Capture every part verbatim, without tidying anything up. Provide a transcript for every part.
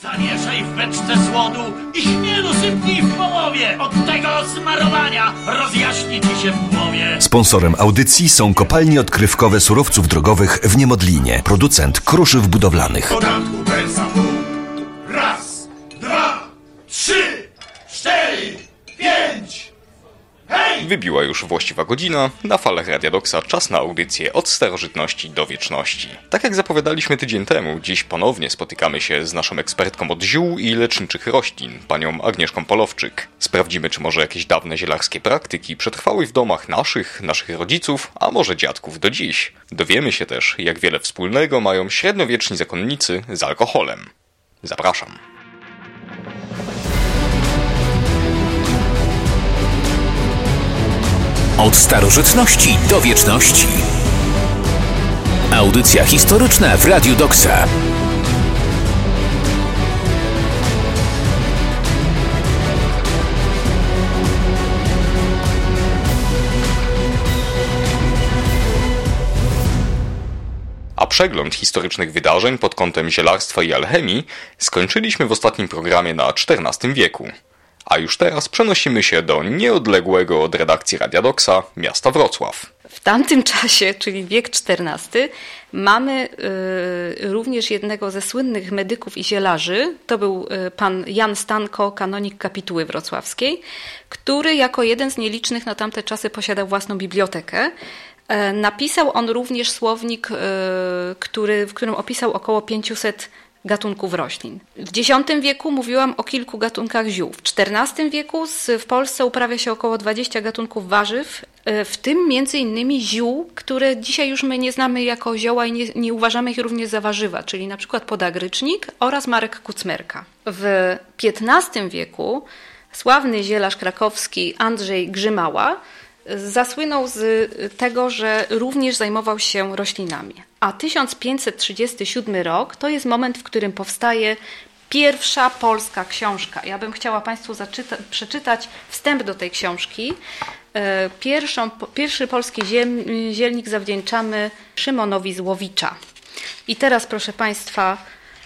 Zamieszaj w beczce słodu i chmielu sypnij w połowie. Od tego smarowania rozjaśni ci się w głowie. Sponsorem audycji są kopalnie odkrywkowe surowców drogowych w Niemodlinie. Producent kruszyw budowlanych. Podatku pensa pół. Raz, dwa, trzy, cztery, pięć. Hej! Wybiła już właściwa godzina, na falach Radia Doksa czas na audycję od starożytności do wieczności. Tak jak zapowiadaliśmy tydzień temu, dziś ponownie spotykamy się z naszą ekspertką od ziół i leczniczych roślin, panią Agnieszką Polowczyk. Sprawdzimy, czy może jakieś dawne zielarskie praktyki przetrwały w domach naszych, naszych rodziców, a może dziadków do dziś. Dowiemy się też, jak wiele wspólnego mają średniowieczni zakonnicy z alkoholem. Zapraszam. Od starożytności do wieczności. Audycja historyczna w Radiu Doksa. A przegląd historycznych wydarzeń pod kątem zielarstwa i alchemii skończyliśmy w ostatnim programie na czternastym wieku. A już teraz przenosimy się do nieodległego od redakcji Radia Doksa miasta Wrocław. W tamtym czasie, czyli wiek czternasty, mamy y, również jednego ze słynnych medyków i zielarzy. To był y, pan Jan Stanko, kanonik kapituły wrocławskiej, który jako jeden z nielicznych na tamte czasy posiadał własną bibliotekę. E, napisał on również słownik, y, który, w którym opisał około pięćset gatunków roślin. W dziesiątym wieku mówiłam o kilku gatunkach ziół. W czternastym wieku w Polsce uprawia się około dwadzieścia gatunków warzyw, w tym między innymi ziół, które dzisiaj już my nie znamy jako zioła i nie, nie uważamy ich również za warzywa, czyli na przykład podagrycznik oraz Marek Kucmerka. W piętnastym wieku sławny zielarz krakowski Andrzej Grzymała zasłynął z tego, że również zajmował się roślinami. A tysiąc pięćset trzydziesty siódmy rok to jest moment, w którym powstaje pierwsza polska książka. Ja bym chciała Państwu zaczyta- przeczytać wstęp do tej książki. Pierwszą, pierwszy polski ziem, zielnik zawdzięczamy Szymonowi z Łowicza. I teraz, proszę Państwa,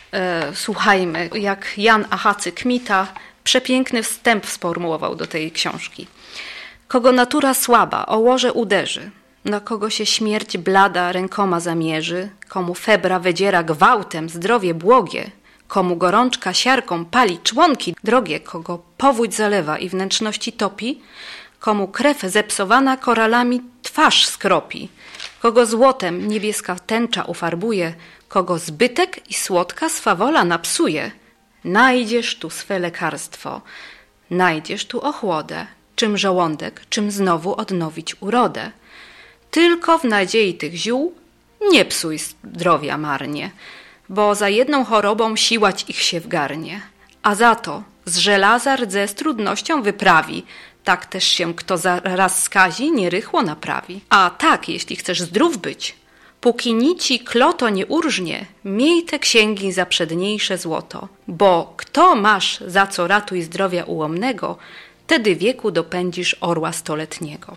e, słuchajmy, jak Jan Achacy Kmita przepiękny wstęp sformułował do tej książki. Kogo natura słaba o łoże uderzy, na kogo się śmierć blada rękoma zamierzy, komu febra wydziera gwałtem zdrowie błogie, komu gorączka siarką pali członki drogie, kogo powódź zalewa i wnętrzności topi, komu krew zepsowana koralami twarz skropi, kogo złotem niebieska tęcza ufarbuje, kogo zbytek i słodka swawola napsuje. Najdziesz tu swe lekarstwo, najdziesz tu ochłodę, czym żołądek, czym znowu odnowić urodę. Tylko w nadziei tych ziół nie psuj zdrowia marnie, bo za jedną chorobą siłać ich się wgarnie. A za to z żelaza rdze z trudnością wyprawi, tak też się kto raz skazi, nierychło naprawi. A tak, jeśli chcesz zdrów być, póki nici kloto nie urżnie, miej te księgi za przedniejsze złoto, bo kto masz za co ratuj zdrowia ułomnego, wtedy wieku dopędzisz orła stoletniego.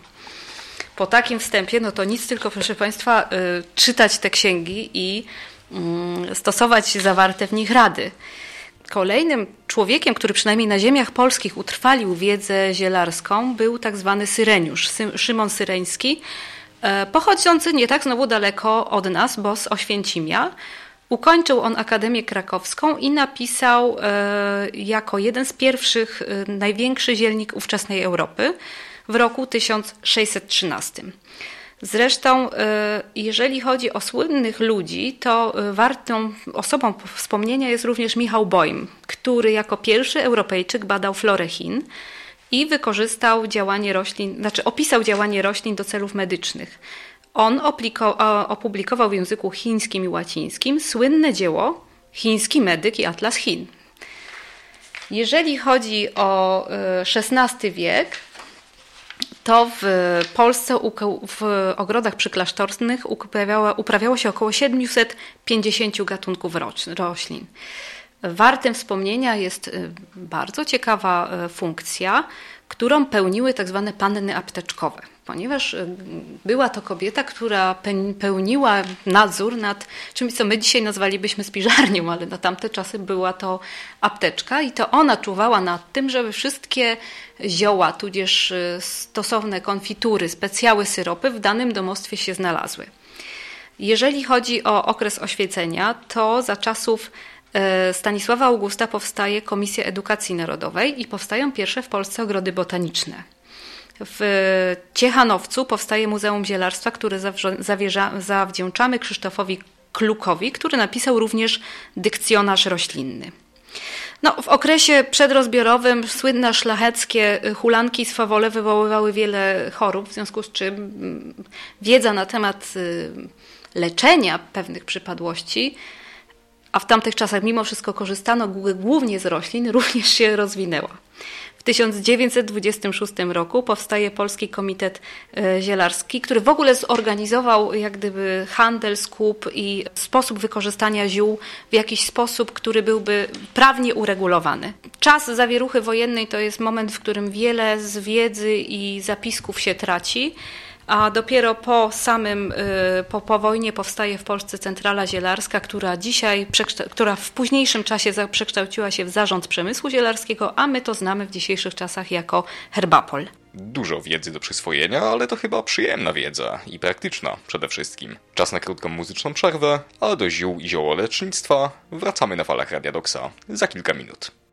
Po takim wstępie, no to nic, tylko proszę Państwa, y, czytać te księgi i y, stosować zawarte w nich rady. Kolejnym człowiekiem, który przynajmniej na ziemiach polskich utrwalił wiedzę zielarską, był tak zwany Syreniusz, Sy- Szymon Syreński, y, pochodzący nie tak znowu daleko od nas, bo z Oświęcimia. Ukończył on Akademię Krakowską i napisał e, jako jeden z pierwszych e, największy zielnik ówczesnej Europy w roku tysiąc sześćset trzynastym. Zresztą, e, jeżeli chodzi o słynnych ludzi, to e, wartą osobą wspomnienia jest również Michał Boym, który jako pierwszy Europejczyk badał florę Chin i wykorzystał działanie roślin, znaczy opisał działanie roślin do celów medycznych. On opliko, opublikował w języku chińskim i łacińskim słynne dzieło Chiński medyk i Atlas Chin. Jeżeli chodzi o szesnasty wiek, to w Polsce w ogrodach przyklasztornych uprawiało, uprawiało się około siedemset pięćdziesiąt gatunków roślin. Wartym wspomnienia jest bardzo ciekawa funkcja, którą pełniły tak zwane panny apteczkowe. ponieważ była to kobieta, która pełniła nadzór nad czymś, co my dzisiaj nazwalibyśmy spiżarnią, ale na tamte czasy była to apteczka i to ona czuwała nad tym, żeby wszystkie zioła, tudzież stosowne konfitury, specjały, syropy w danym domostwie się znalazły. Jeżeli chodzi o okres oświecenia, to za czasów Stanisława Augusta powstaje Komisja Edukacji Narodowej i powstają pierwsze w Polsce ogrody botaniczne. W Ciechanowcu powstaje Muzeum Zielarstwa, które zawierza, zawdzięczamy Krzysztofowi Klukowi, który napisał również dykcjonarz roślinny. No, w okresie przedrozbiorowym słynne szlacheckie hulanki i swawole wywoływały wiele chorób, w związku z czym wiedza na temat leczenia pewnych przypadłości, a w tamtych czasach mimo wszystko korzystano głównie z roślin, również się rozwinęła. W tysiąc dziewięćset dwudziestym szóstym roku powstaje Polski Komitet Zielarski, który w ogóle zorganizował jak gdyby handel, skup i sposób wykorzystania ziół w jakiś sposób, który byłby prawnie uregulowany. Czas zawieruchy wojennej to jest moment, w którym wiele z wiedzy i zapisków się traci, a dopiero po samym, po, po wojnie powstaje w Polsce Centrala Zielarska, która dzisiaj, która w późniejszym czasie przekształciła się w Zarząd Przemysłu Zielarskiego, a my to znamy w dzisiejszych czasach jako Herbapol. Dużo wiedzy do przyswojenia, ale to chyba przyjemna wiedza i praktyczna przede wszystkim. Czas na krótką muzyczną przerwę, a do ziół i ziołolecznictwa wracamy na falach Radia Doxa za kilka minut.